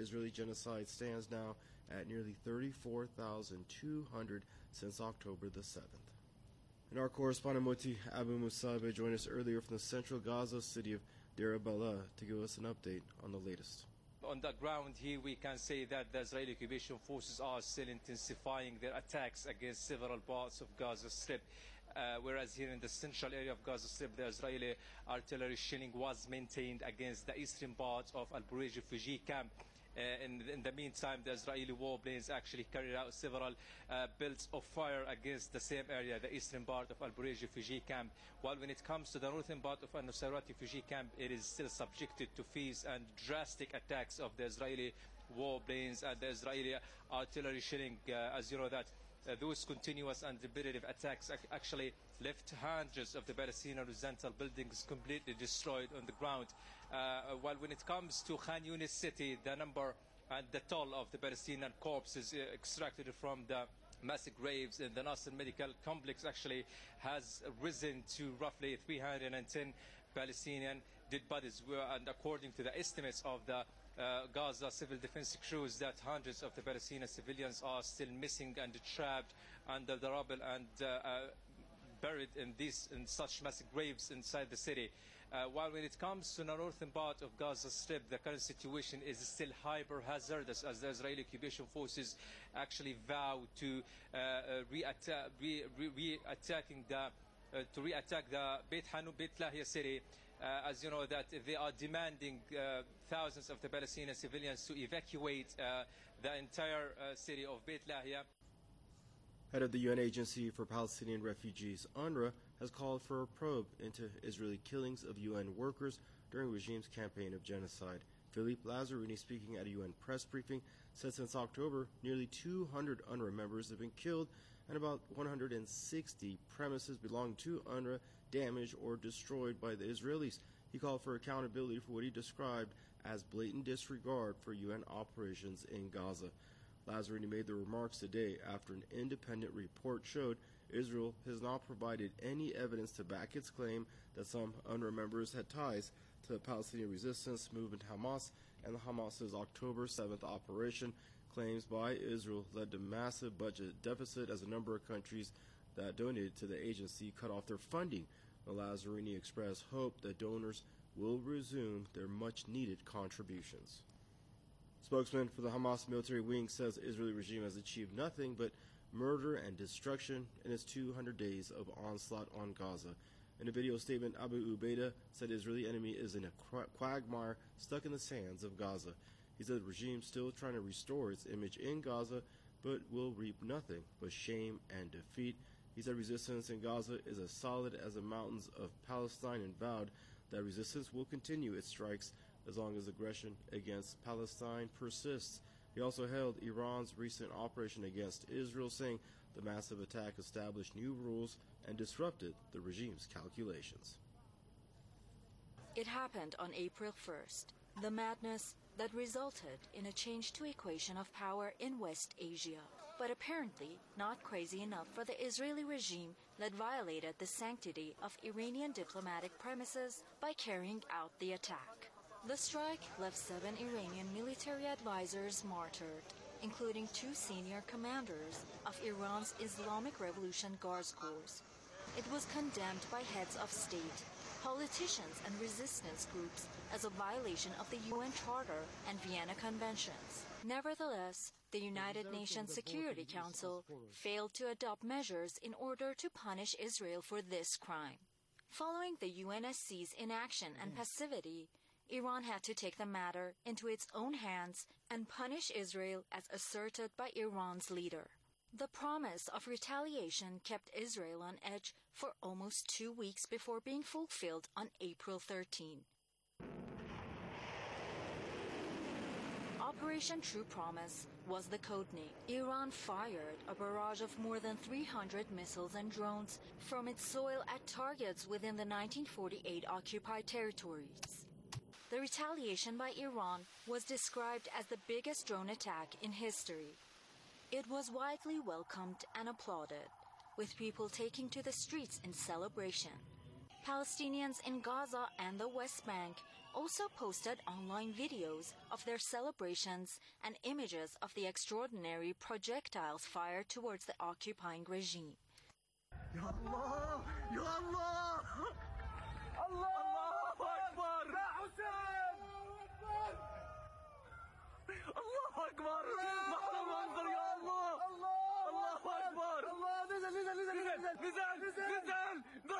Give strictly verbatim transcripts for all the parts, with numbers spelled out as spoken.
Israeli genocide stands now at nearly thirty-four thousand two hundred since October the seventh. And our correspondent Moti Abu Musabe joined us earlier from the central Gaza city of Deir al-Balah to give us an update on the latest. On the ground here, we can say that the Israeli occupation forces are still intensifying their attacks against several parts of Gaza Strip. Uh, whereas here in the central area of Gaza Strip, the Israeli artillery shelling was maintained against the eastern part of Al Bureij refugee camp. Uh, in, in the meantime, the Israeli warplanes actually carried out several uh, belts of fire against the same area, the eastern part of Al Bureij refugee camp. While when it comes to the northern part of Al Nusayrat refugee camp, it is still subjected to fierce and drastic attacks of the Israeli warplanes and the Israeli artillery shelling. Uh, as you know that Uh, those continuous and repetitive attacks actually left hundreds of the Palestinian residential buildings completely destroyed on the ground. Uh, while when it comes to Khan Yunis city, the number and the toll of the Palestinian corpses uh, extracted from the massive graves in the Nasser Medical Complex actually has risen to roughly three hundred ten Palestinian dead bodies. And according to the estimates of the uh, Gaza civil defense crews, that hundreds of the Palestinian civilians are still missing and trapped under the rubble and uh, uh, buried in these in such massive graves inside the city. Uh, while when it comes to the northern part of Gaza Strip, the current situation is still hyper hazardous as the Israeli occupation forces actually vow to uh, uh, re-attack, re- re- re-attacking the uh, to re-attack the Beit Hanun, Beit Lahia city. Uh, as you know that they are demanding uh, thousands of the Palestinian civilians to evacuate uh, the entire uh, city of Beit Lahia. Head of the U N Agency for Palestinian Refugees, UNRWA, has called for a probe into Israeli killings of U N workers during the regime's campaign of genocide. Philippe Lazzarini, speaking at a U N press briefing, said since October, nearly two hundred UNRWA members have been killed and about one hundred sixty premises belonging to UNRWA damaged or destroyed by the Israelis. He called for accountability for what he described as blatant disregard for U N operations in Gaza. Lazzarini made the remarks today after an independent report showed Israel has not provided any evidence to back its claim that some UNRWA members had ties to the Palestinian resistance movement Hamas, and the Hamas's October seventh operation. Claims by Israel led to massive budget deficit as a number of countries that donated to the agency cut off their funding. Lazzarini expressed hope that donors will resume their much-needed contributions. Spokesman for the Hamas military wing says the Israeli regime has achieved nothing but murder and destruction in its two hundred days of onslaught on Gaza. In a video statement, Abu Ubaidah said the Israeli enemy is in a quagmire stuck in the sands of Gaza. He said the regime is still trying to restore its image in Gaza, but will reap nothing but shame and defeat. He said resistance in Gaza is as solid as the mountains of Palestine and vowed that resistance will continue its strikes as long as aggression against Palestine persists. He also hailed Iran's recent operation against Israel, saying the massive attack established new rules and disrupted the regime's calculations. It happened on April first, the madness that resulted in a change to equation of power in West Asia, but apparently not crazy enough for the Israeli regime that violated the sanctity of Iranian diplomatic premises by carrying out the attack. The strike left seven Iranian military advisors martyred, including two senior commanders of Iran's Islamic Revolution Guards Corps. It was condemned by heads of state, politicians and resistance groups as a violation of the U N Charter and Vienna Conventions. Nevertheless, the United Nations Security Council failed to adopt measures in order to punish Israel for this crime. Following the U N S C's inaction and passivity, Iran had to take the matter into its own hands and punish Israel as asserted by Iran's leader. The promise of retaliation kept Israel on edge for almost two weeks before being fulfilled on April thirteenth. Operation True Promise was the codename. Iran fired a barrage of more than three hundred missiles and drones from its soil at targets within the nineteen forty-eight occupied territories. The retaliation by Iran was described as the biggest drone attack in history. It was widely welcomed and applauded, with people taking to the streets in celebration. Palestinians in Gaza and the West Bank also posted online videos of their celebrations and images of the extraordinary projectiles fired towards the occupying regime. Ya Allah! Ya Allah! Allahu Akbar! Ya Hussein! Allahu Akbar! محرم منظر يا الله! الله أكبر! الله نزل نزل نزل نزل نزل نزل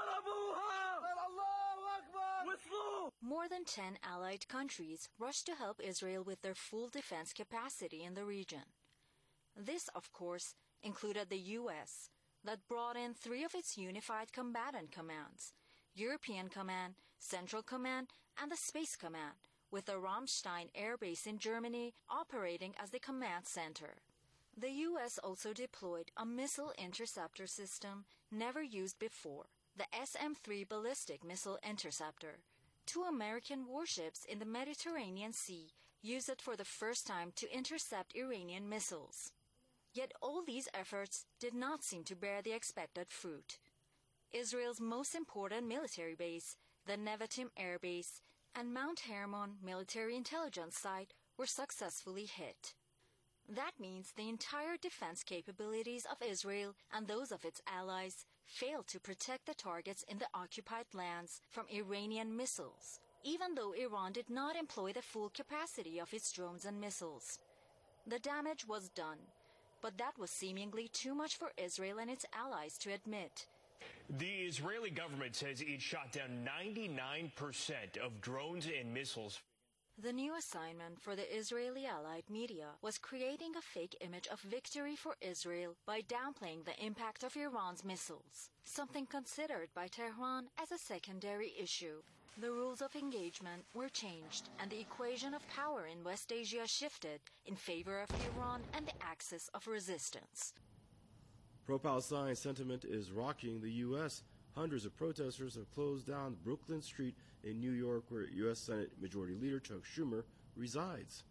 ضربوها! الله أكبر! وصلوا! More than ten allied countries rushed to help Israel with their full defense capacity in the region. This, of course, included the U S, that brought in three of its unified combatant commands, European Command, Central Command, and the Space Command, with the Ramstein Air Base in Germany operating as the command center. The U S also deployed a missile interceptor system never used before, the S M three Ballistic Missile Interceptor. Two American warships in the Mediterranean Sea used it for the first time to intercept Iranian missiles. Yet all these efforts did not seem to bear the expected fruit. Israel's most important military base, the Nevatim Air Base, and Mount Hermon military intelligence site were successfully hit. That means the entire defense capabilities of Israel and those of its allies failed to protect the targets in the occupied lands from Iranian missiles, even though Iran did not employ the full capacity of its drones and missiles. The damage was done, but that was seemingly too much for Israel and its allies to admit. The Israeli government says it shot down ninety-nine percent of drones and missiles. The new assignment for the Israeli allied media was creating a fake image of victory for Israel by downplaying the impact of Iran's missiles, something considered by Tehran as a secondary issue. The rules of engagement were changed, and the equation of power in West Asia shifted in favor of Iran and the axis of resistance. Pro-Palestine sentiment is rocking the U S Hundreds of protesters have closed down Brooklyn Street in New York, where U S Senate Majority Leader Chuck Schumer resides.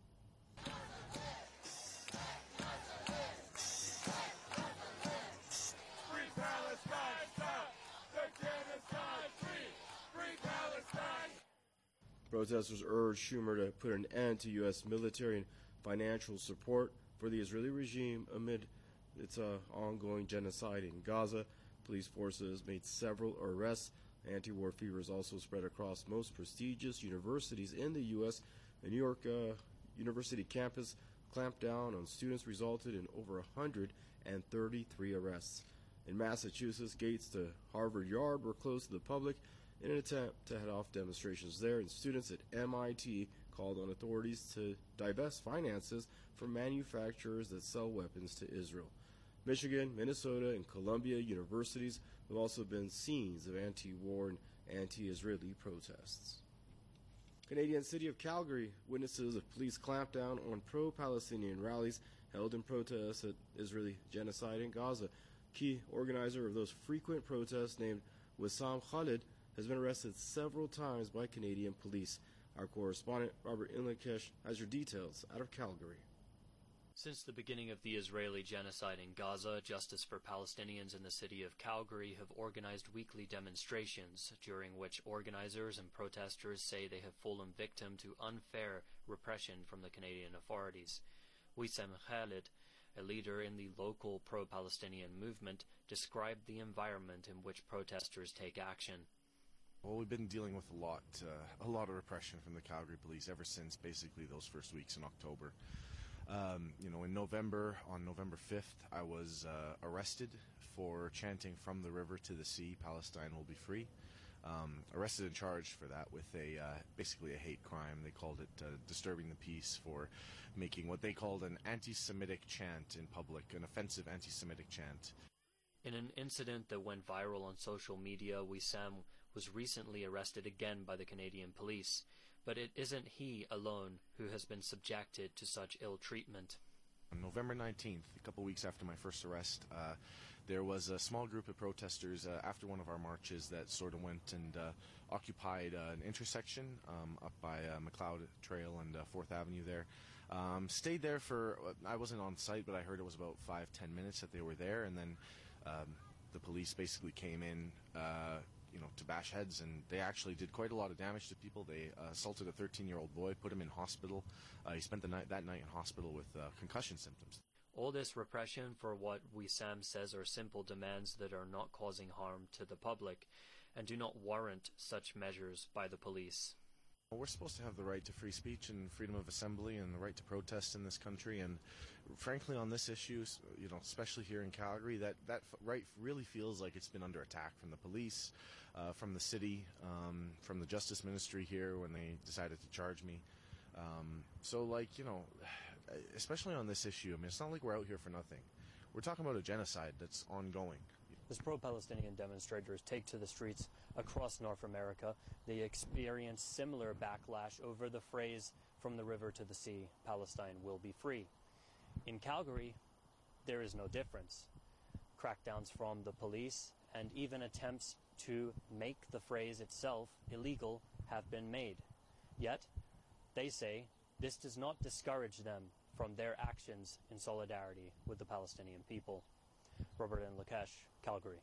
Protesters urged Schumer to put an end to U S military and financial support for the Israeli regime amid its uh, ongoing genocide in Gaza. Police forces made several arrests. Anti-war fever is also spread across most prestigious universities in the U S A New York uh, University campus clamped down on students resulted in over one hundred thirty-three arrests. In Massachusetts, gates to Harvard Yard were closed to the public in an attempt to head off demonstrations there, and students at M I T called on authorities to divest finances from manufacturers that sell weapons to Israel. Michigan, Minnesota, and Columbia universities have also been scenes of anti-war and anti-Israeli protests. Canadian city of Calgary witnesses a police clampdown on pro-Palestinian rallies held in protest at Israeli genocide in Gaza. Key organizer of those frequent protests, named Wissam Khalid, has been arrested several times by Canadian police. Our correspondent, Robert Inlakesh, has your details out of Calgary. Since the beginning of the Israeli genocide in Gaza, Justice for Palestinians in the city of Calgary have organized weekly demonstrations, during which organizers and protesters say they have fallen victim to unfair repression from the Canadian authorities. Wissam Khalid, a leader in the local pro-Palestinian movement, described the environment in which protesters take action. Well, we've been dealing with a lot, uh, a lot of repression from the Calgary police ever since basically those first weeks in October. Um, you know, in November, on November fifth, I was uh, arrested for chanting "From the river to the sea, Palestine will be free." Um, arrested and charged for that with a uh, basically a hate crime. They called it uh, disturbing the peace for making what they called an anti-Semitic chant in public, an offensive anti-Semitic chant. In an incident that went viral on social media, Wissam was recently arrested again by the Canadian police. But it isn't he alone who has been subjected to such ill treatment. On November nineteenth, a couple weeks after my first arrest, uh, there was a small group of protesters uh, after one of our marches that sort of went and uh, occupied uh, an intersection um, up by uh, McLeod Trail and uh, fourth Avenue there. Um, stayed there for, I wasn't on site, but I heard it was about five, ten minutes that they were there, and then um, the police basically came in, uh, you know, to bash heads, and they actually did quite a lot of damage to people. They uh, assaulted a thirteen-year-old boy, put him in hospital. Uh, he spent the night that night in hospital with uh, concussion symptoms. All this repression for what Wissam says are simple demands that are not causing harm to the public and do not warrant such measures by the police. We're supposed to have the right to free speech and freedom of assembly and the right to protest in this country, and frankly on this issue, you know, especially here in Calgary, that, that right really feels like it's been under attack from the police, uh, from the city, um, from the Justice Ministry here when they decided to charge me. Um, so, like, you know, especially on this issue, I mean, it's not like we're out here for nothing. We're talking about a genocide that's ongoing. As pro-Palestinian demonstrators take to the streets across North America, they experience similar backlash over the phrase, "From the river to the sea, Palestine will be free." In Calgary, there is no difference. Crackdowns from the police and even attempts to make the phrase itself illegal have been made. Yet, they say this does not discourage them from their actions in solidarity with the Palestinian people. Robert N. Lakesh, Calgary.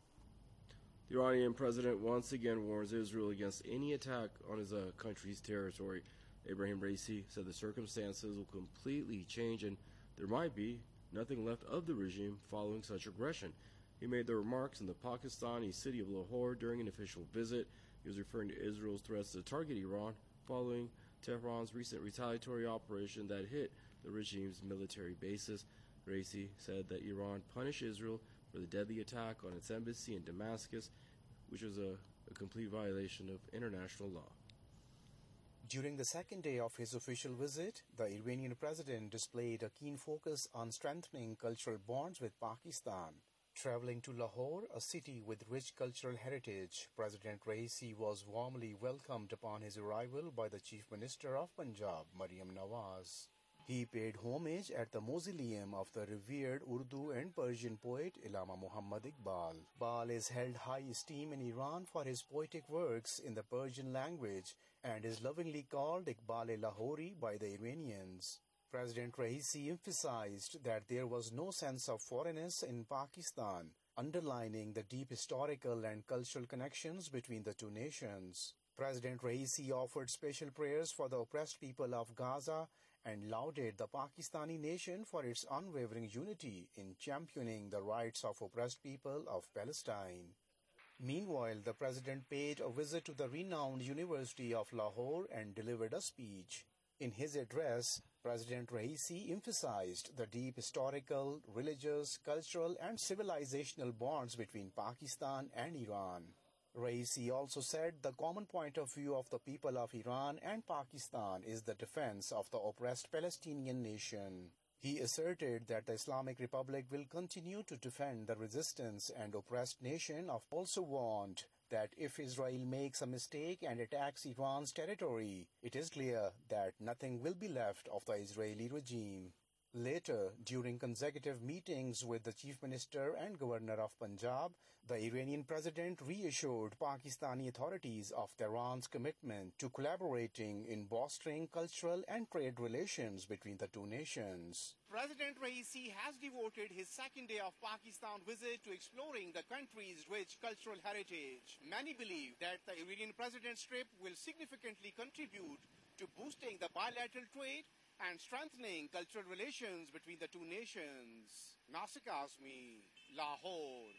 The Iranian president once again warns Israel against any attack on his uh, country's territory. Ebrahim Raisi said the circumstances will completely change and there might be nothing left of the regime following such aggression. He made the remarks in the Pakistani city of Lahore during an official visit. He was referring to Israel's threats to target Iran following Tehran's recent retaliatory operation that hit the regime's military bases. Raisi said that Iran punished Israel for the deadly attack on its embassy in Damascus, which was a, a complete violation of international law. During the second day of his official visit, the Iranian president displayed a keen focus on strengthening cultural bonds with Pakistan. Traveling to Lahore, a city with rich cultural heritage, President Raisi was warmly welcomed upon his arrival by the Chief Minister of Punjab, Maryam Nawaz. He paid homage at the mausoleum of the revered Urdu and Persian poet Allama Muhammad Iqbal. Iqbal is held high esteem in Iran for his poetic works in the Persian language and is lovingly called Iqbal-e-Lahori by the Iranians. President Raisi emphasized that there was no sense of foreignness in Pakistan, underlining the deep historical and cultural connections between the two nations. President Raisi offered special prayers for the oppressed people of Gaza and lauded the Pakistani nation for its unwavering unity in championing the rights of oppressed people of Palestine. Meanwhile, the president paid a visit to the renowned University of Lahore and delivered a speech. In his address, President Raisi emphasized the deep historical, religious, cultural, and civilizational bonds between Pakistan and Iran. Raisi also said the common point of view of the people of Iran and Pakistan is the defense of the oppressed Palestinian nation. He asserted that the Islamic Republic will continue to defend the resistance and oppressed nation of also warned that if Israel makes a mistake and attacks Iran's territory, it is clear that nothing will be left of the Israeli regime. Later, during consecutive meetings with the Chief Minister and Governor of Punjab, the Iranian president reassured Pakistani authorities of Tehran's commitment to collaborating in bolstering cultural and trade relations between the two nations. President Raisi has devoted his second day of Pakistan visit to exploring the country's rich cultural heritage. Many believe that the Iranian president's trip will significantly contribute to boosting the bilateral trade and strengthening cultural relations between the two nations. Nasik Azmi, Lahore.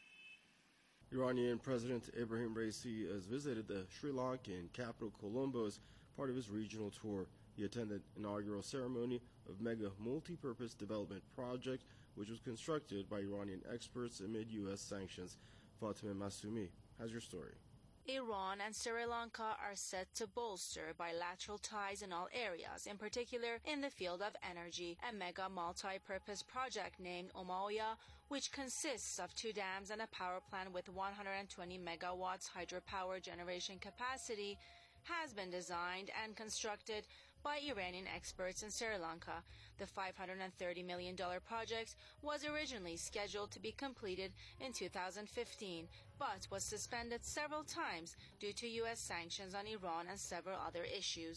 Iranian President Ebrahim Raisi has visited the Sri Lankan capital Colombo as part of his regional tour. He attended the inaugural ceremony of Mega Multi-Purpose Development Project, which was constructed by Iranian experts amid U S sanctions. Fatima Masumi has your story. Iran and Sri Lanka are set to bolster bilateral ties in all areas, in particular in the field of energy. A mega multi-purpose project named Umoya, which consists of two dams and a power plant with one hundred twenty megawatts hydropower generation capacity, has been designed and constructed by Iranian experts in Sri Lanka. The five hundred thirty million dollars project was originally scheduled to be completed in two thousand fifteen, but was suspended several times due to U S sanctions on Iran and several other issues.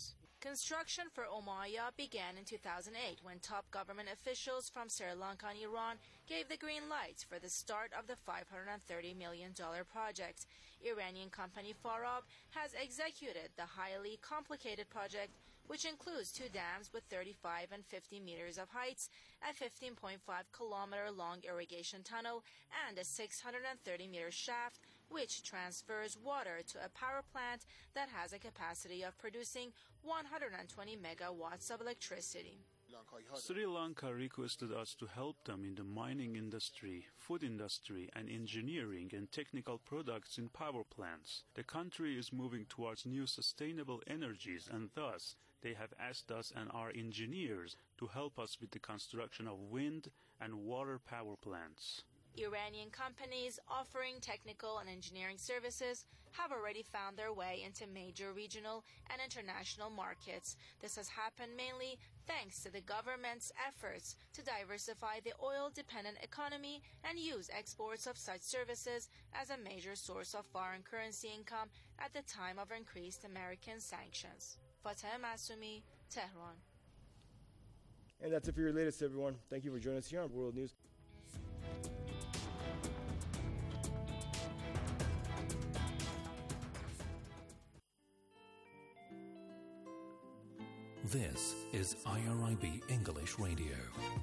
Construction for Umayya began in two thousand eight when top government officials from Sri Lanka and Iran gave the green light for the start of the five hundred thirty million dollars project. Iranian company Farab has executed the highly complicated project, which includes two dams with thirty-five and fifty meters of heights, a fifteen point five kilometer long irrigation tunnel, and a six hundred thirty meter shaft, which transfers water to a power plant that has a capacity of producing one hundred twenty megawatts of electricity. Sri Lanka requested us to help them in the mining industry, food industry, and engineering and technical products in power plants. The country is moving towards new sustainable energies, and thus they have asked us and our engineers to help us with the construction of wind and water power plants. Iranian companies offering technical and engineering services have already found their way into major regional and international markets. This has happened mainly thanks to the government's efforts to diversify the oil-dependent economy and use exports of such services as a major source of foreign currency income at the time of increased American sanctions. Fateh Masumi, Tehran. And that's it for your latest, everyone. Thank you for joining us here on World News. This is I R I B English Radio.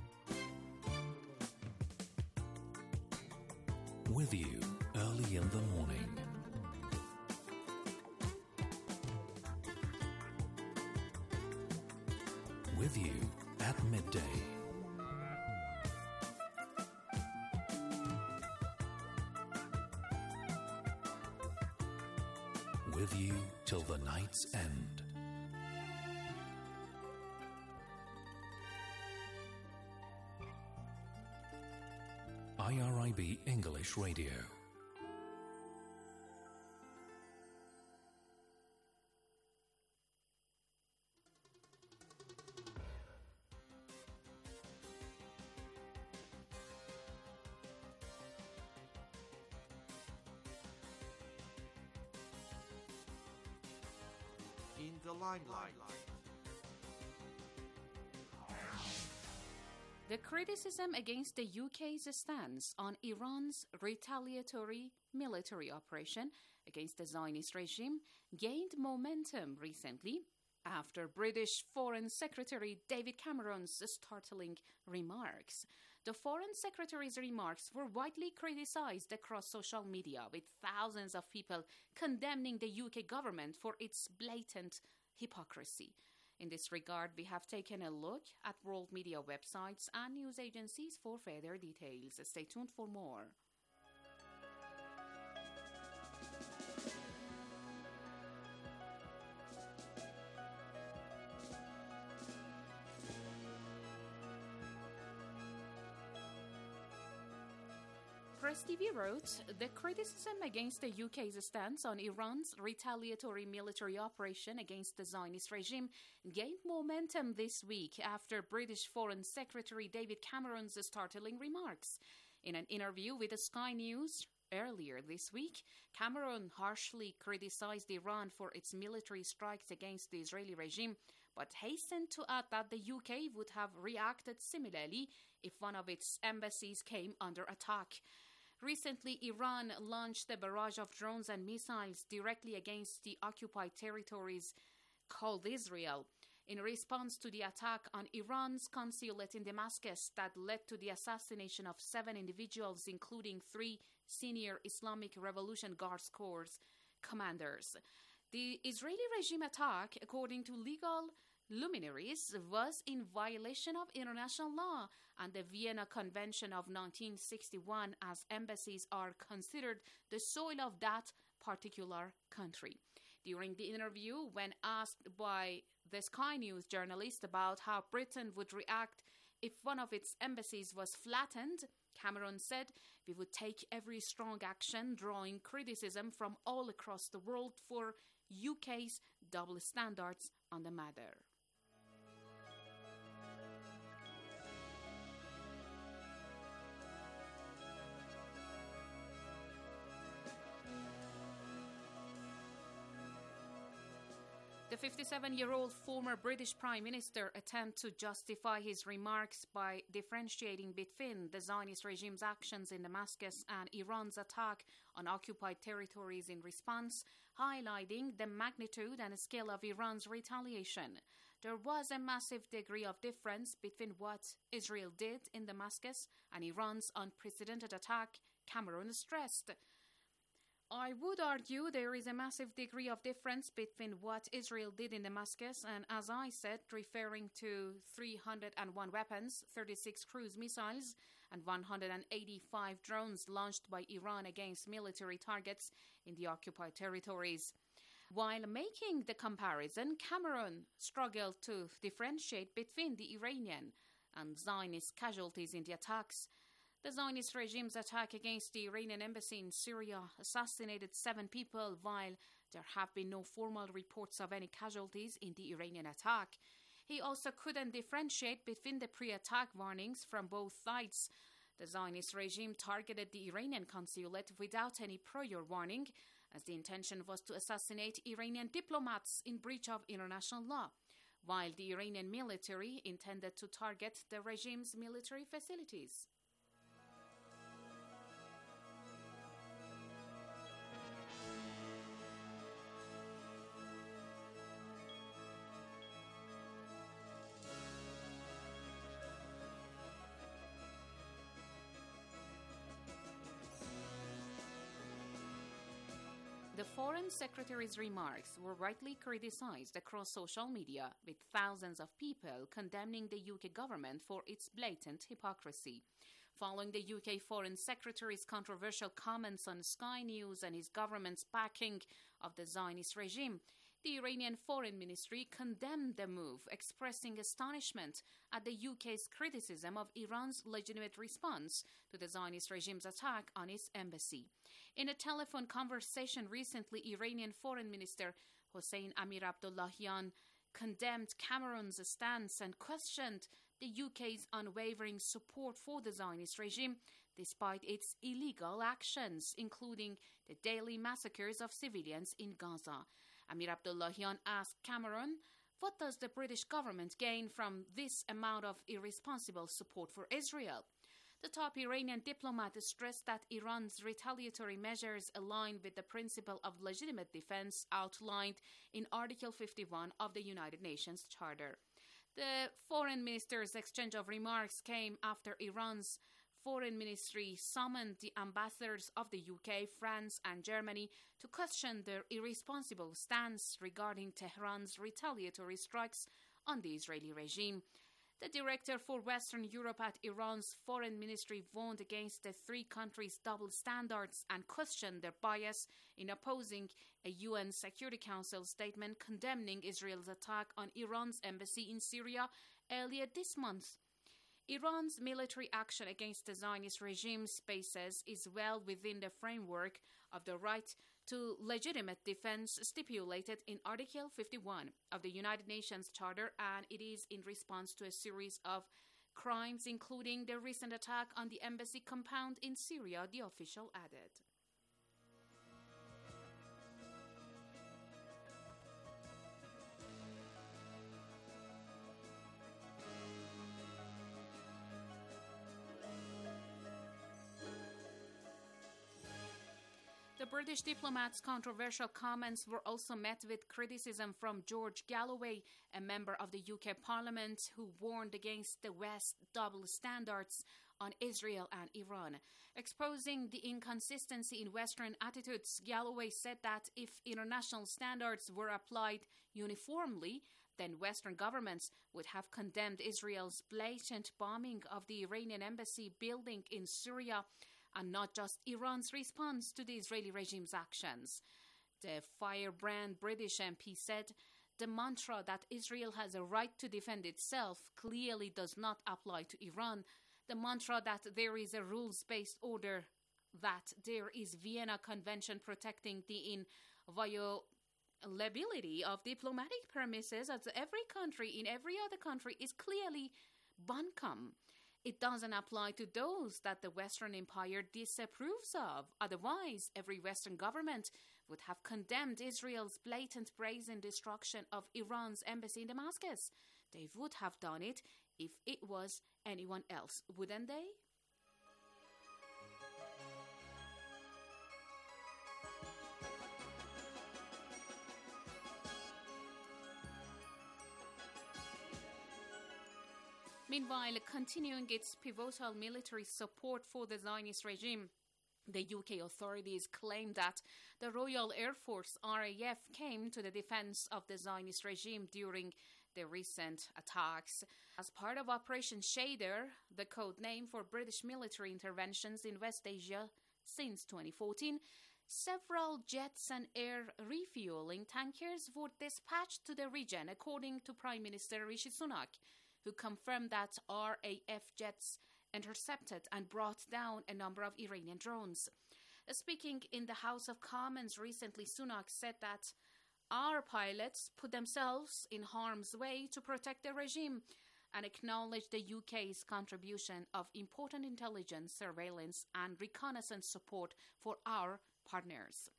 With you early in the morning. With you at midday. With you till the night's end. I R I B English Radio. In the limelight. The criticism against the U K's stance on Iran's retaliatory military operation against the Zionist regime gained momentum recently after British Foreign Secretary David Cameron's startling remarks. The Foreign Secretary's remarks were widely criticized across social media, with thousands of people condemning the U K government for its blatant hypocrisy. In this regard, we have taken a look at world media websites and news agencies for further details. Stay tuned for more. Press T V wrote, the criticism against the U K's stance on Iran's retaliatory military operation against the Zionist regime gained momentum this week after British Foreign Secretary David Cameron's startling remarks. In an interview with Sky News earlier this week, Cameron harshly criticized Iran for its military strikes against the Israeli regime, but hastened to add that the U K would have reacted similarly if one of its embassies came under attack. Recently, Iran launched a barrage of drones and missiles directly against the occupied territories called Israel in response to the attack on Iran's consulate in Damascus that led to the assassination of seven individuals, including three senior Islamic Revolution Guards Corps commanders. The Israeli regime attack, according to legal luminaries, was in violation of international law and the Vienna Convention of nineteen sixty-one, as embassies are considered the soil of that particular country. During the interview, when asked by the Sky News journalist about how Britain would react if one of its embassies was flattened, Cameron said, "We would take every strong action, drawing criticism from all across the world for U K's double standards on the matter." The fifty-seven-year-old former British Prime Minister attempts to justify his remarks by differentiating between the Zionist regime's actions in Damascus and Iran's attack on occupied territories in response, highlighting the magnitude and scale of Iran's retaliation. There was a massive degree of difference between what Israel did in Damascus and Iran's unprecedented attack, Cameron stressed. I would argue there is a massive degree of difference between what Israel did in Damascus and, as I said, referring to three hundred one weapons, thirty-six cruise missiles, and one hundred eighty-five drones launched by Iran against military targets in the occupied territories. While making the comparison, Cameron struggled to differentiate between the Iranian and Zionist casualties in the attacks. The Zionist regime's attack against the Iranian embassy in Syria assassinated seven people, while there have been no formal reports of any casualties in the Iranian attack. He also couldn't differentiate between the pre-attack warnings from both sides. The Zionist regime targeted the Iranian consulate without any prior warning, as the intention was to assassinate Iranian diplomats in breach of international law, while the Iranian military intended to target the regime's military facilities. The Foreign Secretary's remarks were rightly criticized across social media, with thousands of people condemning the U K government for its blatant hypocrisy. Following the U K Foreign Secretary's controversial comments on Sky News and his government's backing of the Zionist regime, the Iranian Foreign Ministry condemned the move, expressing astonishment at the U K's criticism of Iran's legitimate response to the Zionist regime's attack on its embassy. In a telephone conversation recently, Iranian Foreign Minister Hossein Amir Abdullahian condemned Cameron's stance and questioned the U K's unwavering support for the Zionist regime despite its illegal actions, including the daily massacres of civilians in Gaza. Amir Abdullahian asked Cameron, what does the British government gain from this amount of irresponsible support for Israel? The top Iranian diplomat stressed that Iran's retaliatory measures align with the principle of legitimate defense outlined in Article fifty-one of the United Nations Charter. The foreign minister's exchange of remarks came after Iran's foreign ministry summoned the ambassadors of the U K, France, and Germany to question their irresponsible stance regarding Tehran's retaliatory strikes on the Israeli regime. The director for Western Europe at Iran's foreign ministry warned against the three countries' double standards and questioned their bias in opposing a U N Security Council statement condemning Israel's attack on Iran's embassy in Syria earlier this month. Iran's military action against the Zionist regime spaces is well within the framework of the right to legitimate defense stipulated in Article fifty-one of the United Nations Charter, and it is in response to a series of crimes, including the recent attack on the embassy compound in Syria, the official added. The British diplomat's controversial comments were also met with criticism from George Galloway, a member of the U K Parliament, who warned against the West's double standards on Israel and Iran. Exposing the inconsistency in Western attitudes, Galloway said that if international standards were applied uniformly, then Western governments would have condemned Israel's blatant bombing of the Iranian embassy building in Syria, and not just Iran's response to the Israeli regime's actions. The firebrand British M P said, the mantra that Israel has a right to defend itself clearly does not apply to Iran. The mantra that there is a rules-based order, that there is Vienna Convention protecting the inviolability of diplomatic premises at every country in every other country is clearly buncombe. It doesn't apply to those that the Western Empire disapproves of. Otherwise, every Western government would have condemned Israel's blatant brazen destruction of Iran's embassy in Damascus. They would have done it if it was anyone else, wouldn't they? Meanwhile, continuing its pivotal military support for the Zionist regime, the U K authorities claim that the Royal Air Force R A F came to the defense of the Zionist regime during the recent attacks. As part of Operation Shader, the code name for British military interventions in West Asia since twenty fourteen, several jets and air refueling tankers were dispatched to the region, according to Prime Minister Rishi Sunak, who confirmed that R A F jets intercepted and brought down a number of Iranian drones. Speaking in the House of Commons recently, Sunak said that our pilots put themselves in harm's way to protect the regime and acknowledged the U K's contribution of important intelligence, surveillance and reconnaissance support for our partners.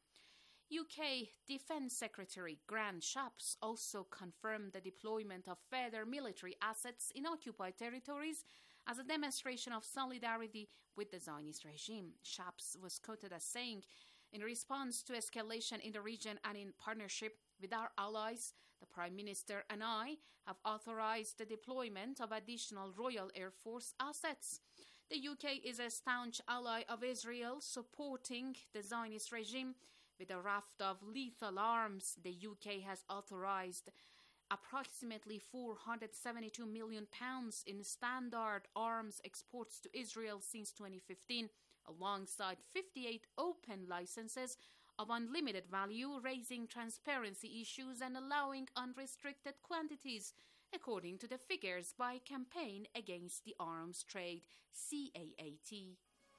U K Defence Secretary Grant Shapps also confirmed the deployment of further military assets in occupied territories as a demonstration of solidarity with the Zionist regime. Shapps was quoted as saying, "In response to escalation in the region and in partnership with our allies, the Prime Minister and I have authorized the deployment of additional Royal Air Force assets. The U K is a staunch ally of Israel, supporting the Zionist regime. With a raft of lethal arms, the U K has authorized approximately four hundred seventy-two million pounds in standard arms exports to Israel since twenty fifteen, alongside fifty-eight open licenses of unlimited value, raising transparency issues and allowing unrestricted quantities, according to the figures by Campaign Against the Arms Trade, C A A T.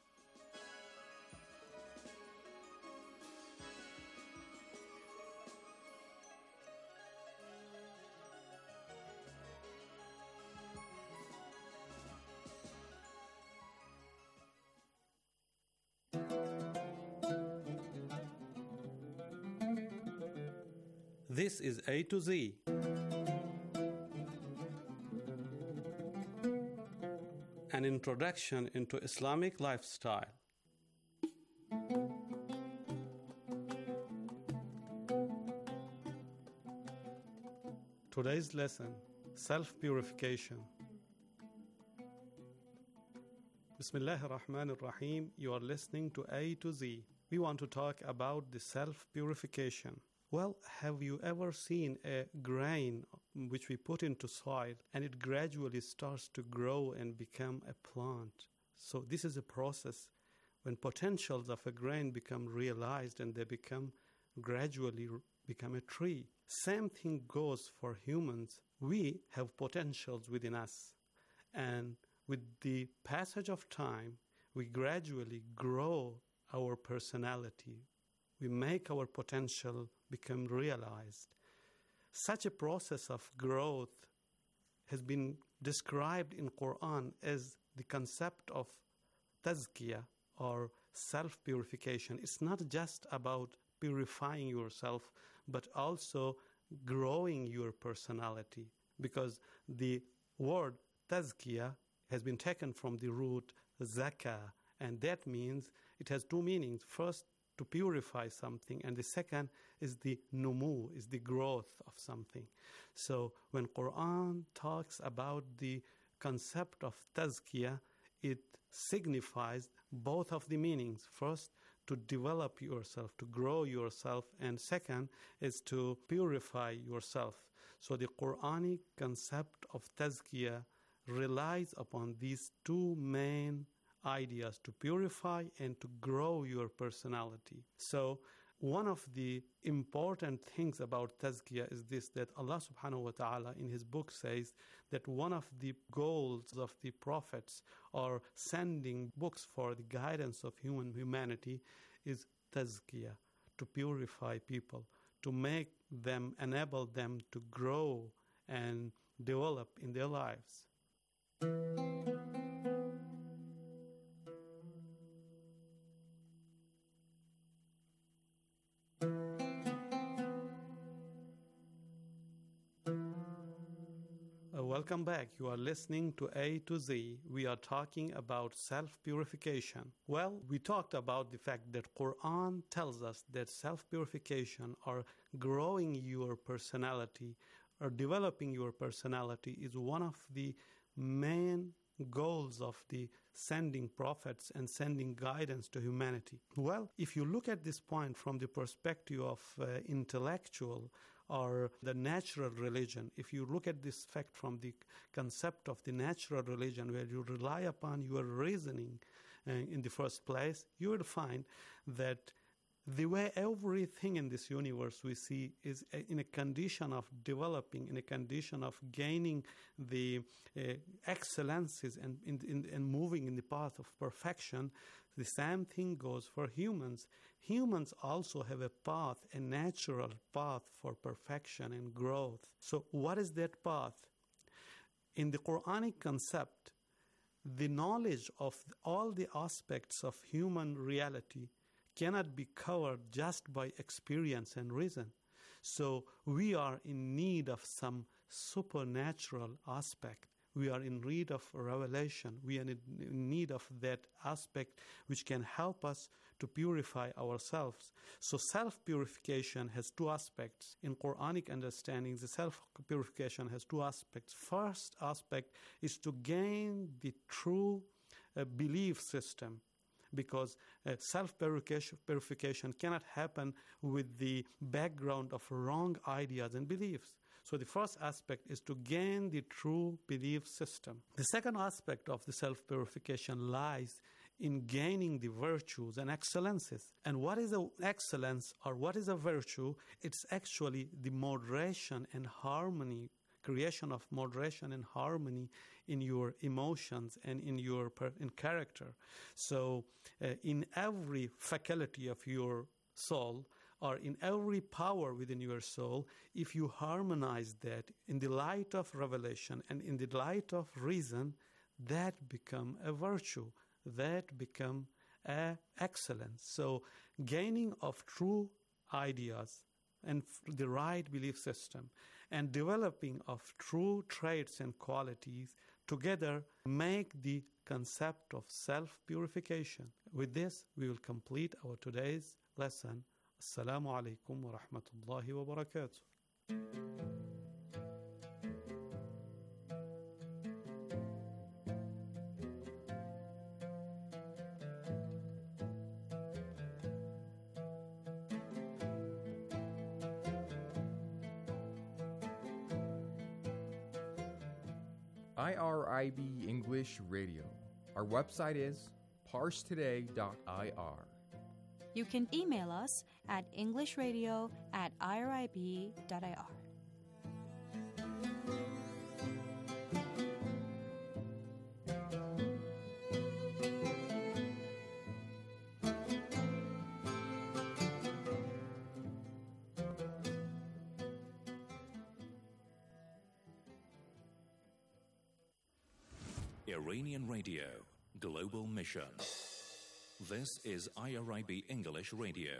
This is A to Z. An introduction into Islamic lifestyle. Today's lesson, self-purification. Bismillahir Rahmanir Rahim. You are listening to A to Z. We want to talk about the self-purification. Well, have you ever seen a grain which we put into soil and it gradually starts to grow and become a plant? So this is a process when potentials of a grain become realized and they become gradually become a tree. Same thing goes for humans. We have potentials within us, and with the passage of time, we gradually grow our personality. We make our potential become realized. Such a process of growth has been described in Quran as the concept of tazkiyah or self-purification. It's not just about purifying yourself, but also growing your personality, because the word tazkiyah has been taken from the root zakah, and that means it has two meanings. First, to purify something, and the second is the numu, is the growth of something. So when Quran talks about the concept of tazkiyah, it signifies both of the meanings. First, to develop yourself, to grow yourself, and second is to purify yourself. So the Quranic concept of tazkiyah relies upon these two main ideas, to purify and to grow your personality. So one of the important things about tazkiyah is this, that Allah subhanahu wa ta'ala in his book says that one of the goals of the prophets or sending books for the guidance of human humanity is tazkiyah, to purify people, to make them, enable them to grow and develop in their lives. welcome back. You are listening to A to Z. We are talking about self-purification. Well, we talked about the fact that Quran tells us that self-purification or growing your personality or developing your personality is one of the main goals of the sending prophets and sending guidance to humanity. Well, if you look at this point from the perspective of uh, intellectual or the natural religion, if you look at this fact from the concept of the natural religion where you rely upon your reasoning uh, in the first place, you will find that the way everything in this universe we see is in a condition of developing, in a condition of gaining the uh, excellences and, in, in, and moving in the path of perfection. The same thing goes for humans. Humans also have a path, a natural path for perfection and growth. So what is that path? In the Quranic concept, the knowledge of all the aspects of human reality cannot be covered just by experience and reason. So we are in need of some supernatural aspect. We are in need of revelation. We are in need of that aspect which can help us to purify ourselves. So self-purification has two aspects. In Quranic understanding, the self-purification has two aspects. First aspect is to gain the true uh, belief system, because uh, self-purification cannot happen with the background of wrong ideas and beliefs. So the first aspect is to gain the true belief system. The second aspect of the self-purification lies in gaining the virtues and excellences. And what is an excellence or what is a virtue? It's actually the moderation and harmony, creation of moderation and harmony in your emotions and in your per- in character. So uh, in every faculty of your soul, or in every power within your soul, if you harmonize that in the light of revelation and in the light of reason, that become a virtue, that become a excellence. So gaining of true ideas and f- the right belief system and developing of true traits and qualities together make the concept of self-purification. With this, we will complete our today's lesson. Assalamu alaikum wa rahmatullahi wa barakatuh. I R I B English Radio. Our website is parse today dot I R. You can email us at englishradio at irib dot I R. Iranian Radio, Global Mission. This is I R I B English Radio.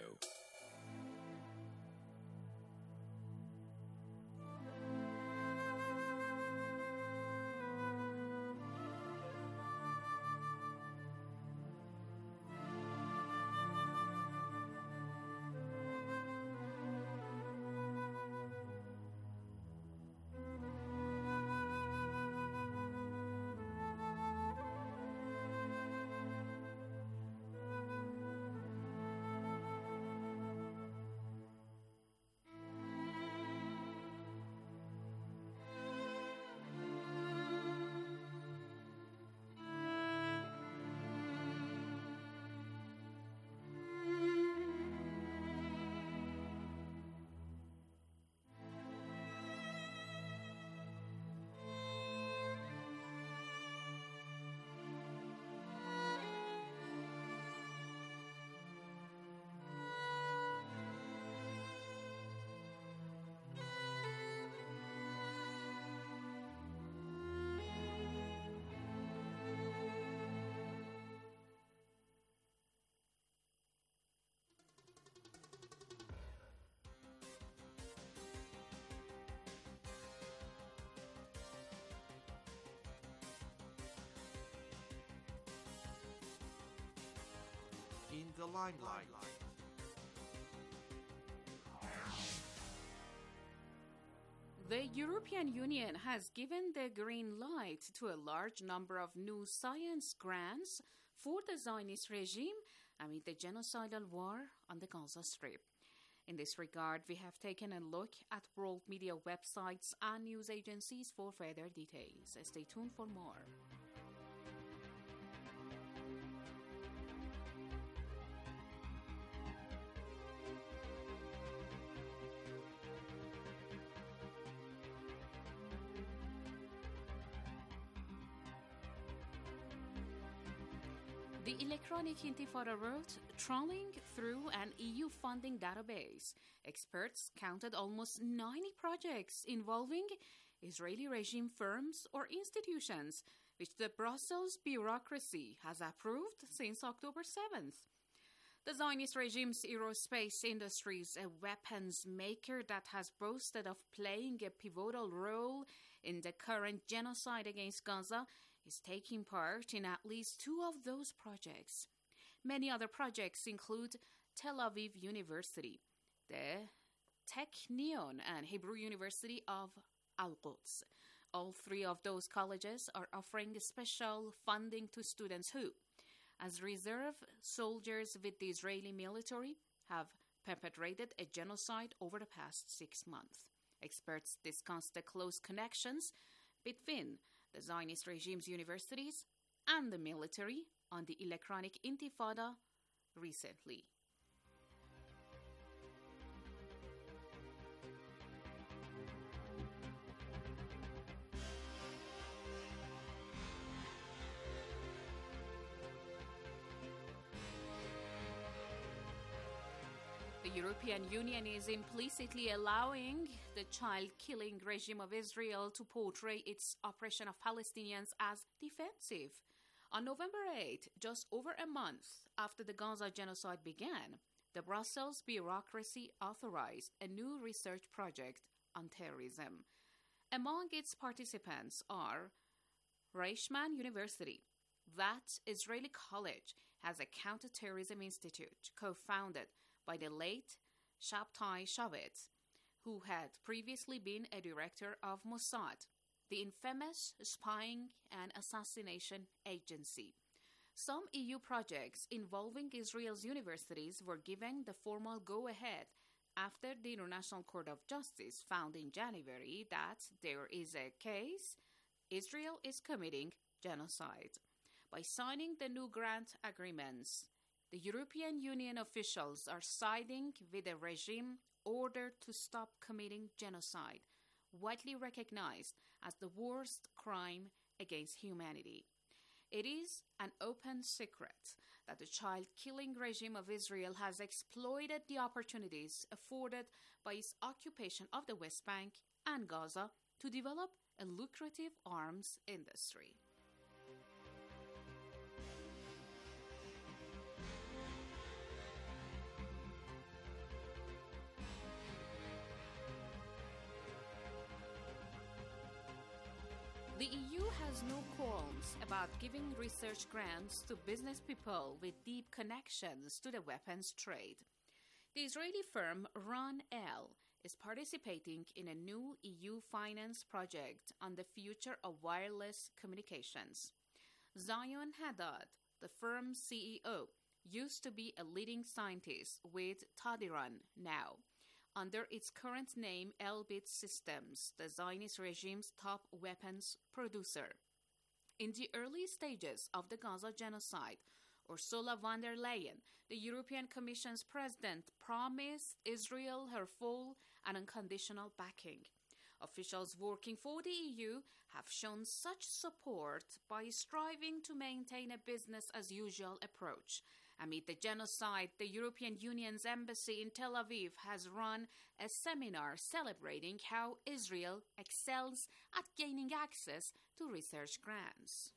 the limelight. The European Union has given the green light to a large number of new science grants for the Zionist regime amid the genocidal war on the Gaza Strip. In this regard, we have taken a look at world media websites and news agencies for further details. Stay tuned for more. The Electronic Intifada wrote, trawling through an E U funding database, experts counted almost ninety projects involving Israeli regime firms or institutions, which the Brussels bureaucracy has approved since October seventh. The Zionist regime's aerospace industries, a weapons maker that has boasted of playing a pivotal role in the current genocide against Gaza, is taking part in at least two of those projects. Many other projects include Tel Aviv University, the Technion, and Hebrew University of Al-Quds. All three of those colleges are offering special funding to students who, as reserve soldiers with the Israeli military, have perpetrated a genocide over the past six months. Experts discussed the close connections between the Zionist regime's universities and the military on the Electronic Intifada recently. The European Union is implicitly allowing the child-killing regime of Israel to portray its oppression of Palestinians as defensive. On November eighth, just over a month after the Gaza genocide began, the Brussels bureaucracy authorized a new research project on terrorism. Among its participants are Reichman University. That Israeli college has a counterterrorism institute co-founded by the late Shabtai Shavet, who had previously been a director of Mossad, the infamous spying and assassination agency. Some E U projects involving Israel's universities were given the formal go-ahead after the International Court of Justice found in January that there is a case Israel is committing genocide. By signing the new grant agreements, the European Union officials are siding with a regime ordered to stop committing genocide, widely recognized as the worst crime against humanity. It is an open secret that the child-killing regime of Israel has exploited the opportunities afforded by its occupation of the West Bank and Gaza to develop a lucrative arms industry. The E U has no qualms about giving research grants to business people with deep connections to the weapons trade. The Israeli firm Ron-El is participating in a new E U finance project on the future of wireless communications. Zion Haddad, the firm's C E O, used to be a leading scientist with Tadiran now. Under its current name, Elbit Systems, the Zionist regime's top weapons producer. In the early stages of the Gaza genocide, Ursula von der Leyen, the European Commission's president, promised Israel her full and unconditional backing. Officials working for the E U have shown such support by striving to maintain a business-as-usual approach. Amid the genocide, the European Union's embassy in Tel Aviv has run a seminar celebrating how Israel excels at gaining access to research grants.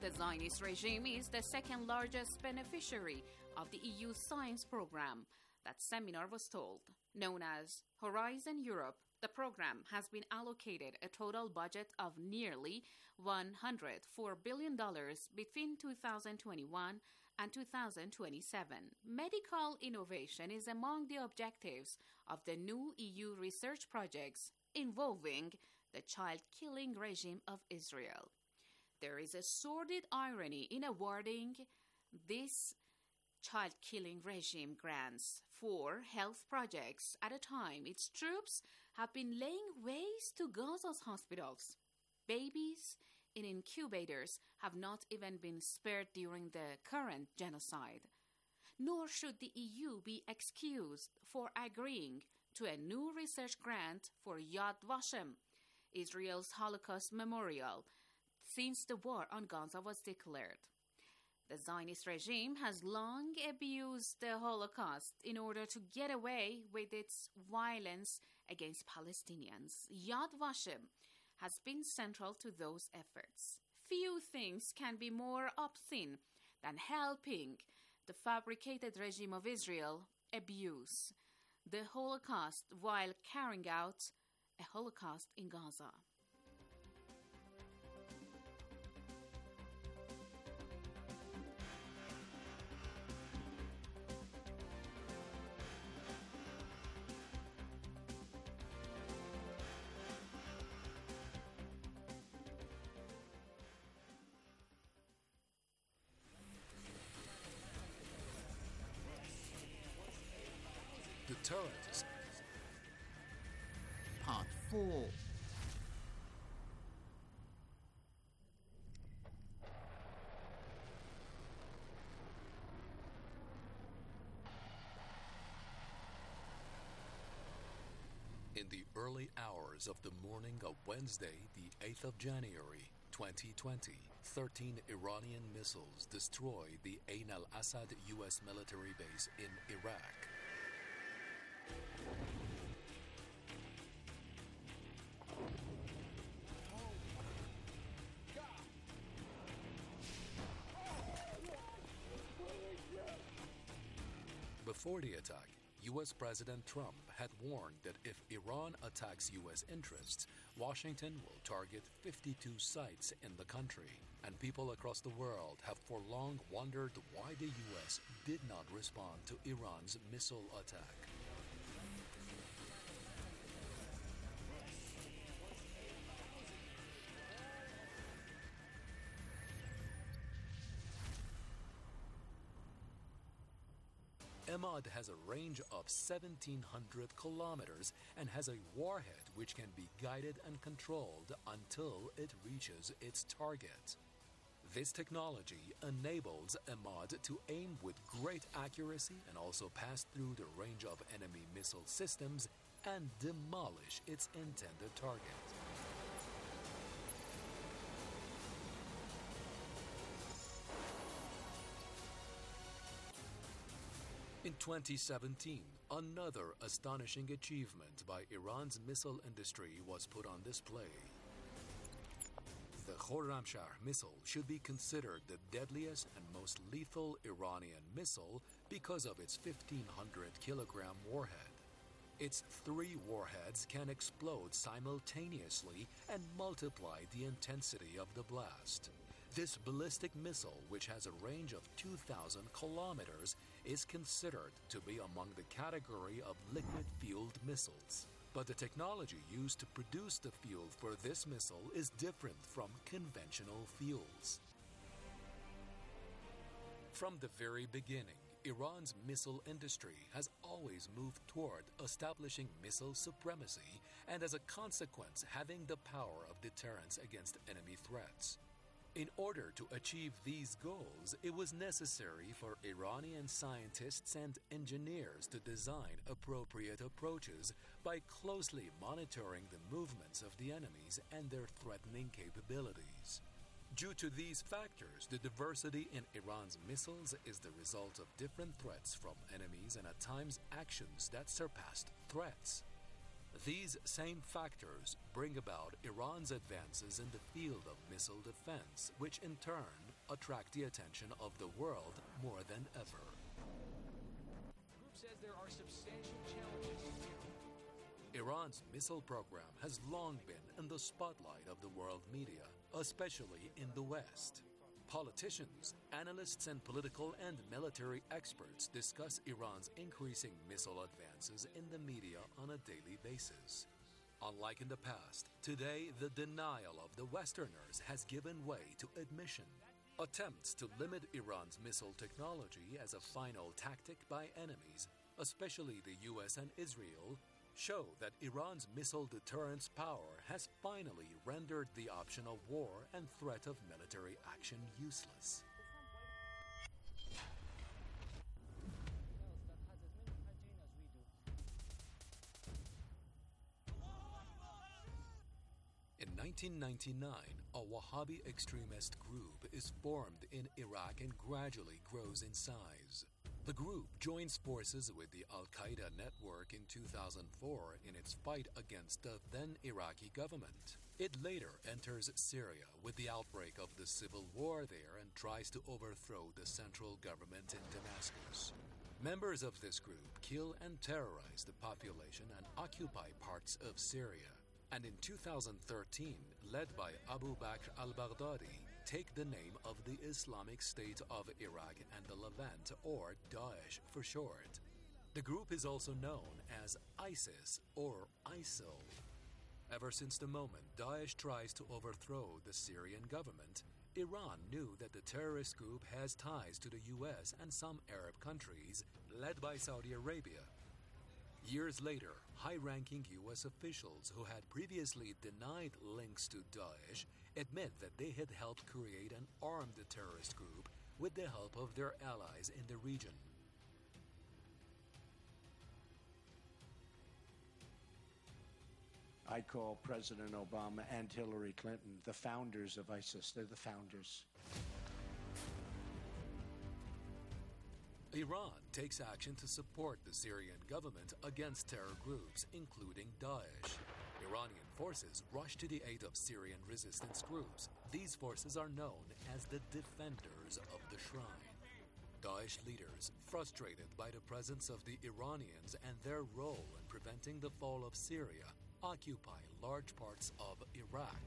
The Zionist regime is the second largest beneficiary of the E U science program, that seminar was told. Known as Horizon Europe, the program has been allocated a total budget of nearly one hundred four billion dollars between two thousand twenty-one and two thousand twenty-seven. Medical innovation is among the objectives of the new E U research projects involving the child-killing regime of Israel. There is a sordid irony in awarding this child-killing regime grants for health projects at a time its troops have been laying waste to Gaza's hospitals. Babies in incubators have not even been spared during the current genocide. Nor should the E U be excused for agreeing to a new research grant for Yad Vashem, Israel's Holocaust memorial, since the war on Gaza was declared. The Zionist regime has long abused the Holocaust in order to get away with its violence against Palestinians. Yad Vashem has been central to those efforts. Few things can be more obscene than helping the fabricated regime of Israel abuse the Holocaust while carrying out a Holocaust in Gaza. Deterrence. Part four. In the early hours of the morning of Wednesday, the eighth of January, twenty twenty, thirteen Iranian missiles destroyed the Ain al-Assad U S military base in Iraq. Before the attack, U S President Trump had warned that if Iran attacks U S interests, Washington will target fifty-two sites in the country. And people across the world have for long wondered why the U S did not respond to Iran's missile attack. Emad has a range of seventeen hundred kilometers and has a warhead which can be guided and controlled until it reaches its target. This technology enables Emad to aim with great accuracy and also pass through the range of enemy missile systems and demolish its intended target. In twenty seventeen, another astonishing achievement by Iran's missile industry was put on display. The Khorramshahr missile should be considered the deadliest and most lethal Iranian missile because of its fifteen hundred kilogram warhead. Its three warheads can explode simultaneously and multiply the intensity of the blast. This ballistic missile, which has a range of two thousand kilometers, is considered to be among the category of liquid-fueled missiles. But the technology used to produce the fuel for this missile is different from conventional fuels. From the very beginning, Iran's missile industry has always moved toward establishing missile supremacy and, as a consequence, having the power of deterrence against enemy threats. In order to achieve these goals, it was necessary for Iranian scientists and engineers to design appropriate approaches by closely monitoring the movements of the enemies and their threatening capabilities. Due to these factors, the diversity in Iran's missiles is the result of different threats from enemies and at times actions that surpassed threats. These same factors bring about Iran's advances in the field of missile defense, which in turn attract the attention of the world more than ever. The group says there are substantial challenges. Iran's missile program has long been in the spotlight of the world media, especially in the West. Politicians, analysts, and political and military experts discuss Iran's increasing missile advances in the media on a daily basis. Unlike in the past, today the denial of the Westerners has given way to admission. Attempts to limit Iran's missile technology as a final tactic by enemies, especially the U S and Israel, show that Iran's missile deterrence power has finally rendered the option of war and threat of military action useless. In nineteen ninety-nine, a Wahhabi extremist group is formed in Iraq and gradually grows in size. The group joins forces with the Al-Qaeda network in two thousand four in its fight against the then Iraqi government. It later enters Syria with the outbreak of the civil war there and tries to overthrow the central government in Damascus. Members of this group kill and terrorize the population and occupy parts of Syria. And in two thousand thirteen, led by Abu Bakr al-Baghdadi, take the name of the Islamic State of Iraq and the Levant, or Daesh for short. The group is also known as ISIS or ISIL. Ever since the moment Daesh tries to overthrow the Syrian government, Iran knew that the terrorist group has ties to the U S and some Arab countries, led by Saudi Arabia. Years later, high-ranking U S officials who had previously denied links to Daesh admit that they had helped create and arm the terrorist group with the help of their allies in the region. I call President Obama and Hillary Clinton the founders of ISIS. They're the founders. Iran takes action to support the Syrian government against terror groups, including Daesh. Iranian forces rush to the aid of Syrian resistance groups. These forces are known as the Defenders of the Shrine. Daesh leaders, frustrated by the presence of the Iranians and their role in preventing the fall of Syria, occupy large parts of Iraq.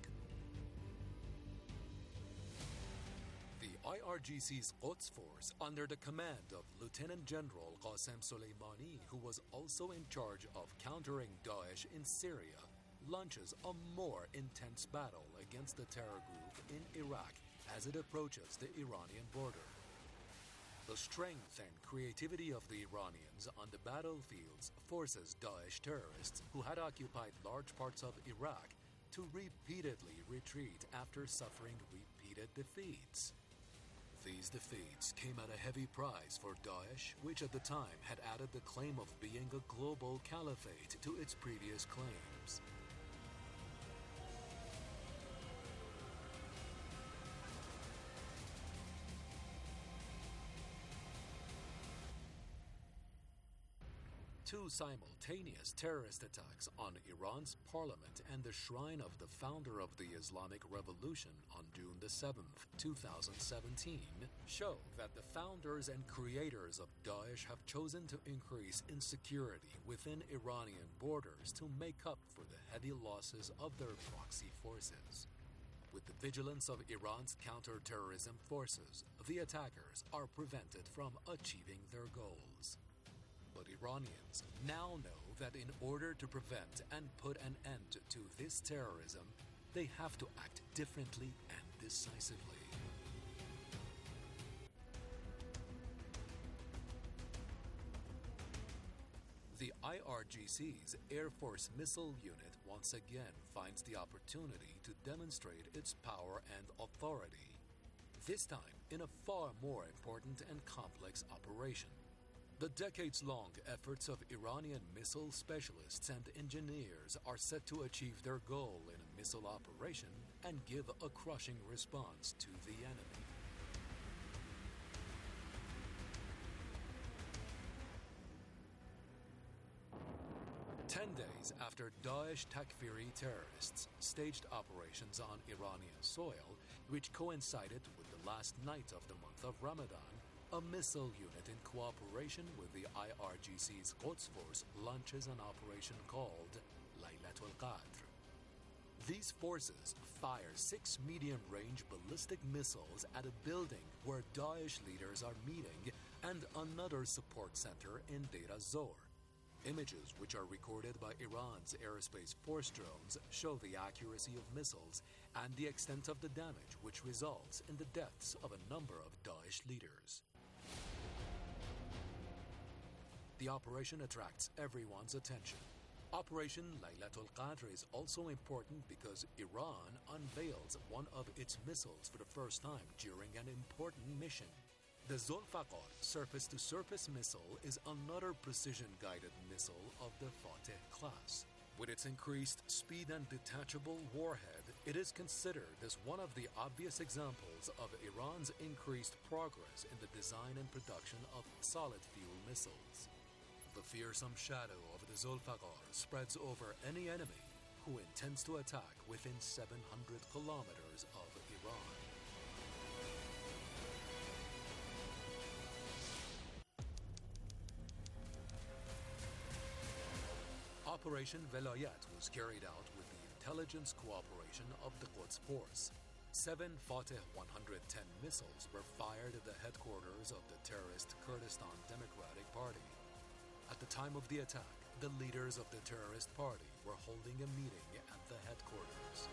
The I R G C's Quds Force, under the command of Lieutenant General Qasem Soleimani, who was also in charge of countering Daesh in Syria, launches a more intense battle against the terror group in Iraq as it approaches the Iranian border. The strength and creativity of the Iranians on the battlefields forces Daesh terrorists, who had occupied large parts of Iraq, to repeatedly retreat after suffering repeated defeats. These defeats came at a heavy price for Daesh, which at the time had added the claim of being a global caliphate to its previous claims. Two simultaneous terrorist attacks on Iran's parliament and the shrine of the founder of the Islamic Revolution on June the seventh, two thousand seventeen, show that the founders and creators of Daesh have chosen to increase insecurity within Iranian borders to make up for the heavy losses of their proxy forces. With the vigilance of Iran's counter-terrorism forces, the attackers are prevented from achieving their goals. But Iranians now know that in order to prevent and put an end to this terrorism, they have to act differently and decisively. The I R G C's Air Force Missile Unit once again finds the opportunity to demonstrate its power and authority, this time in a far more important and complex operation. The decades-long efforts of Iranian missile specialists and engineers are set to achieve their goal in a missile operation and give a crushing response to the enemy. Ten days after Daesh Takfiri terrorists staged operations on Iranian soil, which coincided with the last night of the month of Ramadan, a missile unit in cooperation with the I R G C's Quds Force launches an operation called Laylatul Qadr. These forces fire six medium-range ballistic missiles at a building where Daesh leaders are meeting and another support center in Deir ez-Zor. Images which are recorded by Iran's aerospace force drones show the accuracy of missiles and the extent of the damage which results in the deaths of a number of Daesh leaders. The operation attracts everyone's attention. Operation Laylatul Qadr is also important because Iran unveils one of its missiles for the first time during an important mission. The Zulfaqar surface-to-surface missile is another precision-guided missile of the Fateh class. With its increased speed and detachable warhead, it is considered as one of the obvious examples of Iran's increased progress in the design and production of solid-fuel missiles. The fearsome shadow of the Zulfaqar spreads over any enemy who intends to attack within seven hundred kilometers of Iran. Operation Velayat was carried out with the intelligence cooperation of the Quds Force. Seven Fateh one ten missiles were fired at the headquarters of the terrorist Kurdistan Democratic Party. At the time of the attack, the leaders of the terrorist party were holding a meeting at the headquarters.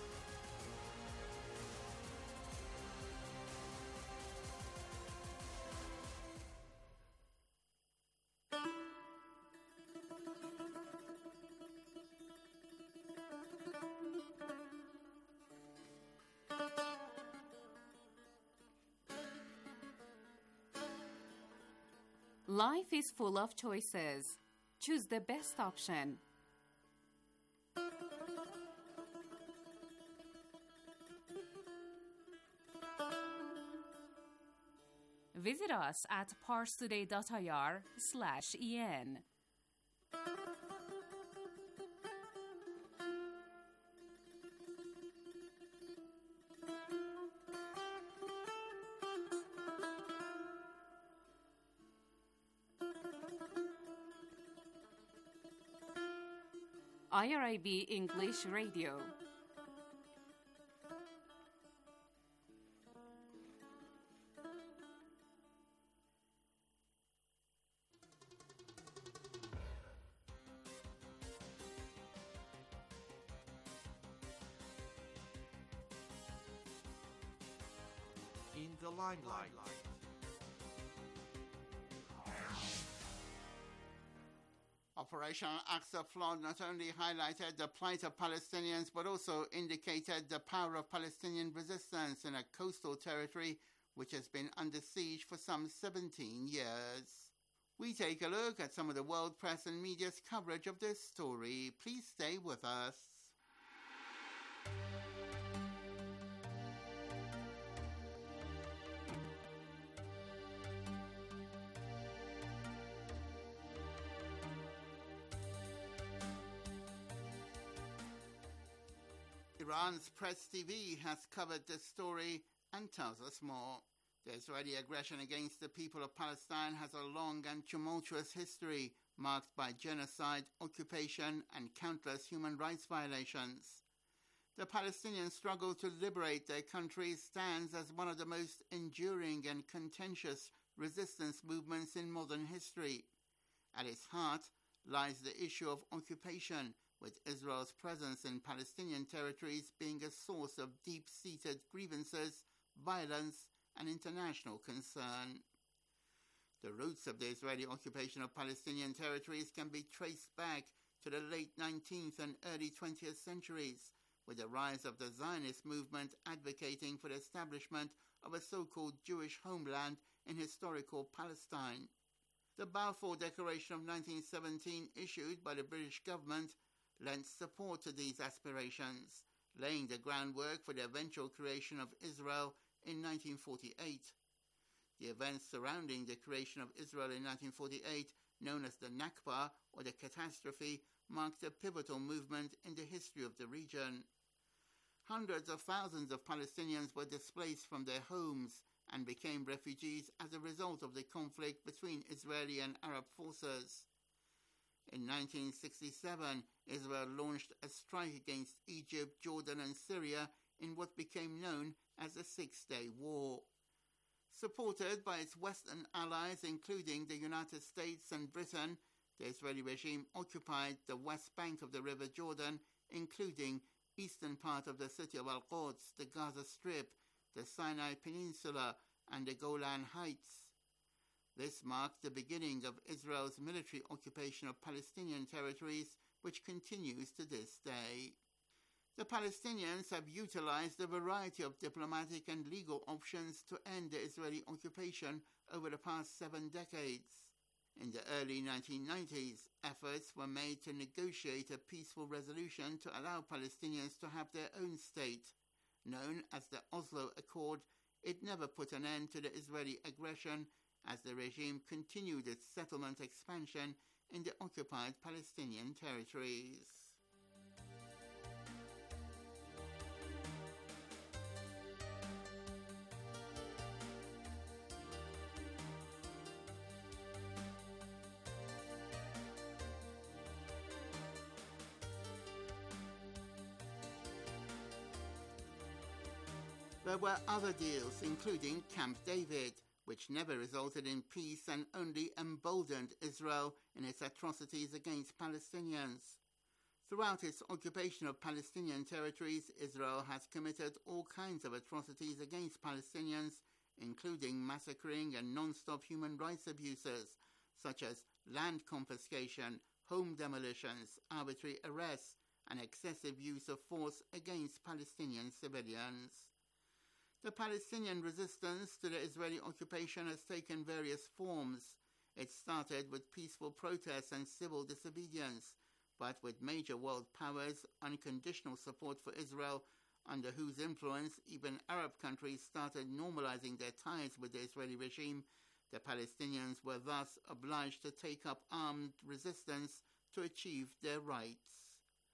Life is full of choices. Choose the best option. Visit us at parstoday.ir slash en. I R I B English Radio. In the limelight. Operation Aqsa Flood not only highlighted the plight of Palestinians but also indicated the power of Palestinian resistance in a coastal territory which has been under siege for some seventeen years. We take a look at some of the world press and media's coverage of this story. Please stay with us. Iran's Press T V has covered this story and tells us more. The Israeli aggression against the people of Palestine has a long and tumultuous history marked by genocide, occupation, and countless human rights violations. The Palestinian struggle to liberate their country stands as one of the most enduring and contentious resistance movements in modern history. At its heart lies the issue of occupation, with Israel's presence in Palestinian territories being a source of deep-seated grievances, violence, and international concern. The roots of the Israeli occupation of Palestinian territories can be traced back to the late nineteenth and early twentieth centuries, with the rise of the Zionist movement advocating for the establishment of a so-called Jewish homeland in historical Palestine. The Balfour Declaration of nineteen seventeen, issued by the British government, lent support to these aspirations, laying the groundwork for the eventual creation of Israel in nineteen forty-eight. The events surrounding the creation of Israel in nineteen forty-eight, known as the Nakba, or the catastrophe, marked a pivotal movement in the history of the region. Hundreds of thousands of Palestinians were displaced from their homes and became refugees as a result of the conflict between Israeli and Arab forces. In nineteen sixty-seven, Israel launched a strike against Egypt, Jordan and Syria in what became known as the Six-Day War. Supported by its Western allies, including the United States and Britain, the Israeli regime occupied the west bank of the River Jordan, including eastern part of the city of Al-Quds, the Gaza Strip, the Sinai Peninsula, and the Golan Heights. This marked the beginning of Israel's military occupation of Palestinian territories, which continues to this day. The Palestinians have utilized a variety of diplomatic and legal options to end the Israeli occupation over the past seven decades. In the early nineteen nineties, efforts were made to negotiate a peaceful resolution to allow Palestinians to have their own state. Known as the Oslo Accord, it never put an end to the Israeli aggression as the regime continued its settlement expansion in the occupied Palestinian territories. There were other deals, including Camp David, which never resulted in peace and only emboldened Israel in its atrocities against Palestinians. Throughout its occupation of Palestinian territories, Israel has committed all kinds of atrocities against Palestinians, including massacring and non-stop human rights abuses, such as land confiscation, home demolitions, arbitrary arrests, and excessive use of force against Palestinian civilians. The Palestinian resistance to the Israeli occupation has taken various forms. It started with peaceful protests and civil disobedience, but with major world powers' unconditional support for Israel, under whose influence even Arab countries started normalizing their ties with the Israeli regime, the Palestinians were thus obliged to take up armed resistance to achieve their rights.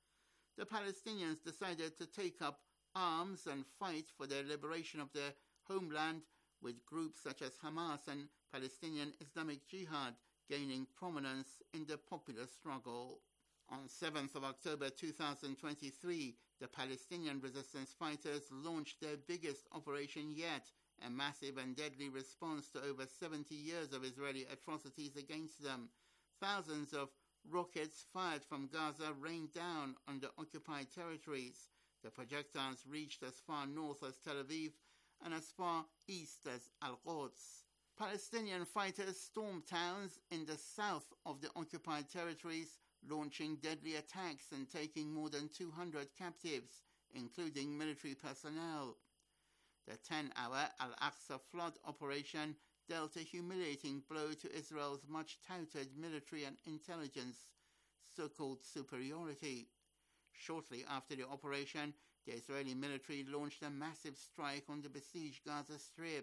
The Palestinians decided to take up arms and fight for their liberation of their homeland, with groups such as Hamas and Palestinian Islamic Jihad gaining prominence in the popular struggle. On seventh of October two thousand twenty-three, the Palestinian resistance fighters launched their biggest operation yet, a massive and deadly response to over seventy years of Israeli atrocities against them. Thousands of rockets fired from Gaza rained down on the occupied territories. The projectiles reached as far north as Tel Aviv and as far east as Al-Quds. Palestinian fighters stormed towns in the south of the occupied territories, launching deadly attacks and taking more than two hundred captives, including military personnel. The ten-hour Al-Aqsa flood operation dealt a humiliating blow to Israel's much-touted military and intelligence so-called superiority. Shortly after the operation, the Israeli military launched a massive strike on the besieged Gaza Strip.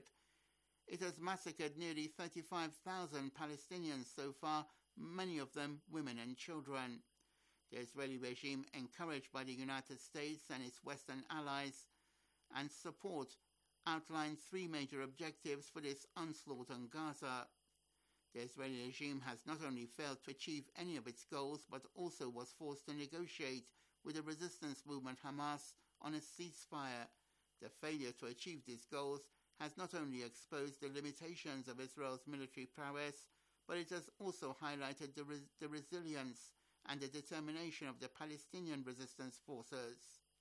It has massacred nearly thirty-five thousand Palestinians so far, many of them women and children. The Israeli regime, encouraged by the United States and its Western allies and support, outlined three major objectives for this onslaught on Gaza. The Israeli regime has not only failed to achieve any of its goals, but also was forced to negotiate with the resistance movement Hamas on a ceasefire. The failure to achieve these goals has not only exposed the limitations of Israel's military prowess, but it has also highlighted the, res- the resilience and the determination of the Palestinian resistance forces.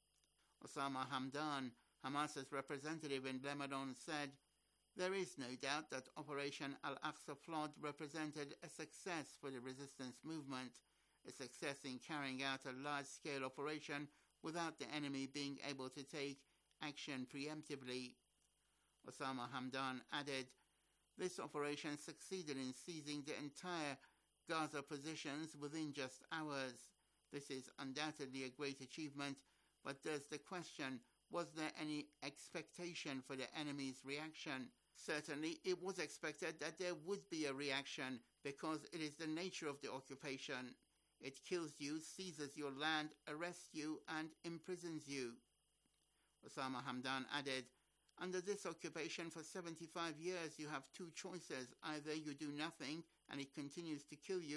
Osama Hamdan, Hamas's representative in Lebanon, said, "There is no doubt that Operation Al-Aqsa Flood represented a success for the resistance movement, a success in carrying out a large-scale operation without the enemy being able to take action preemptively." Osama Hamdan added, "This operation succeeded in seizing the entire Gaza positions within just hours. This is undoubtedly a great achievement, but there's the question, was there any expectation for the enemy's reaction? Certainly, it was expected that there would be a reaction because it is the nature of the occupation. It kills you, seizes your land, arrests you, and imprisons you." Osama Hamdan added, "Under this occupation for seventy-five years, you have two choices. Either you do nothing and it continues to kill you,